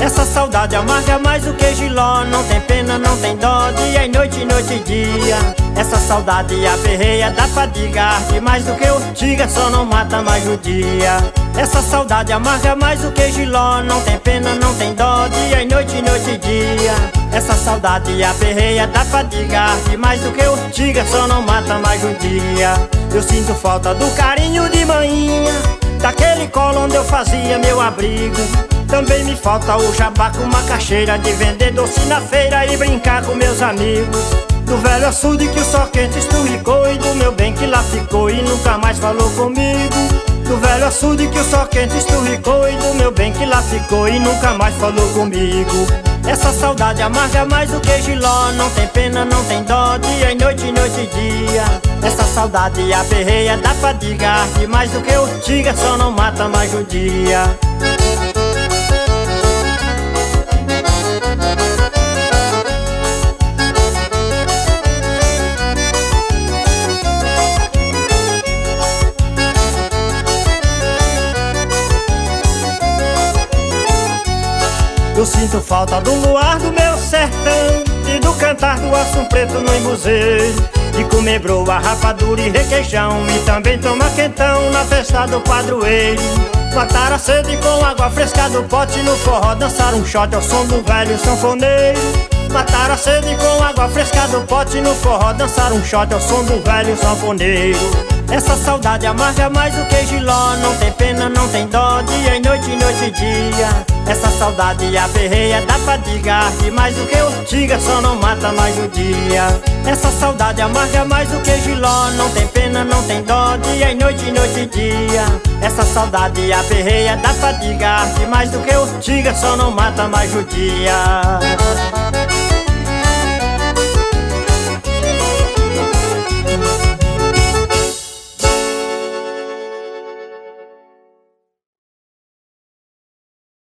Essa saudade amarga mais do que giló, não tem pena, não tem dó, dia e noite e dia. Essa saudade aperreia, dá fadiga, arde mais do que urtiga, só não mata mais o dia. Essa saudade amarga mais do que giló, não tem pena, não tem dó, dia e noite e dia. Essa saudade aperreia, dá fadiga, arde mais do que urtiga, só não mata mais o dia. Eu sinto falta do carinho de manhinha, daquele colo onde eu fazia meu abrigo. Também me falta o jabá com macaxeira, de vender doce na feira e brincar com meus amigos. Do velho açude que o sol quente esturricou, e do meu bem que lá ficou e nunca mais falou comigo. Do velho açude que o sol quente esturricou, e do meu bem que lá ficou e nunca mais falou comigo. Essa saudade amarga mais do que giló, não tem pena, não tem dó, dia e noite e dia. Essa saudade aperreia, dá fadiga, arde mais do que urtiga, só não mata mais o dia. Eu sinto falta do luar do meu sertão, e do cantar do assum preto no embuzeiro, de comer broa, rapadura e requeijão, e também tomar quentão na festa do padroeiro. Matar a sede com água fresca do pote no forró, dançar um shot ao som do velho sanfoneiro. Matar a sede com água fresca do pote no forró, dançar um shot ao som do velho sanfoneiro. Essa saudade amarga mais do que giló, não tem pena, não tem dó, dia e noite e dia. Essa saudade aperreia, dá fadiga, arde mais do que urtiga, só não mata mais o dia. Essa saudade amarga mais do que giló, não tem pena, não tem dó, dia e noite dia. Essa saudade aperreia, dá fadiga, arde mais do que urtiga, só não mata mais o dia.